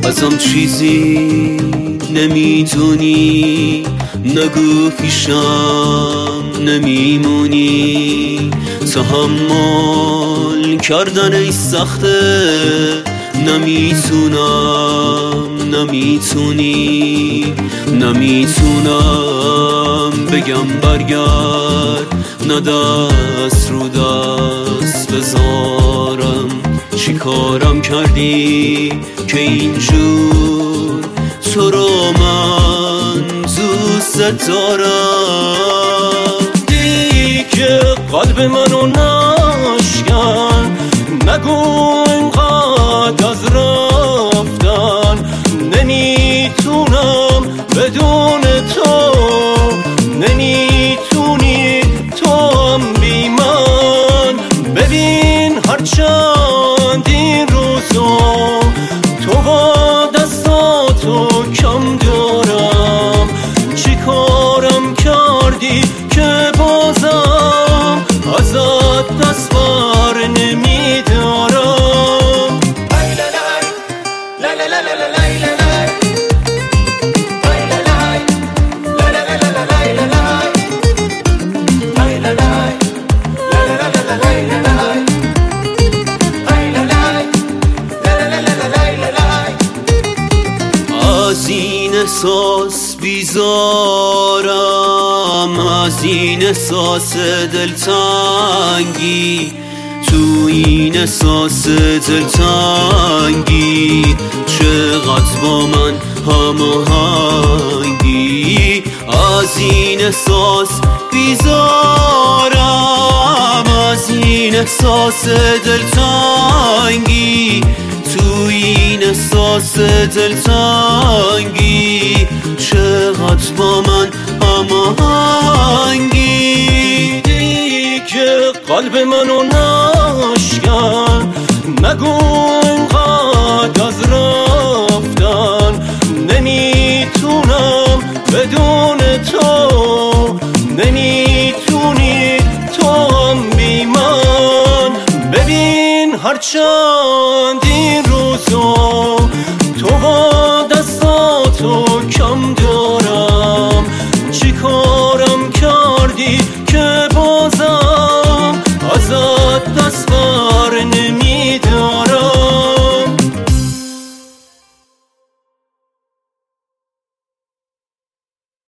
ازم چیزی نمیدونی، نگو پیشم نمیمونی. تحمل کردن ای سخته، نمیتونی. نمیتونم بگم برگرد، نه دست رو دست بذارم. چی کارم کردی که اینجور تو رو من دوست دارم؟ دیگه قلب منو نشکن، نگو اینقدر از رفتن. نمیتونم بدون تو، نمیتونی تو هم بی من. ببین هرچند این روزا تو با دستاتو کم دارم، چی کارم کردی که بازم ازت دست بر نمیدارم؟ از این احساس بیزارم، از این احساس دلتنگی. تو این احساس دلتنگی چقدر با من هماهنگی. از این احساس بیزارم، از این احساس دلتنگی. تو این احساس دلتنگی چقدر با من هماهنگی. دیگه قلب منو نشکن، نگو اینقدر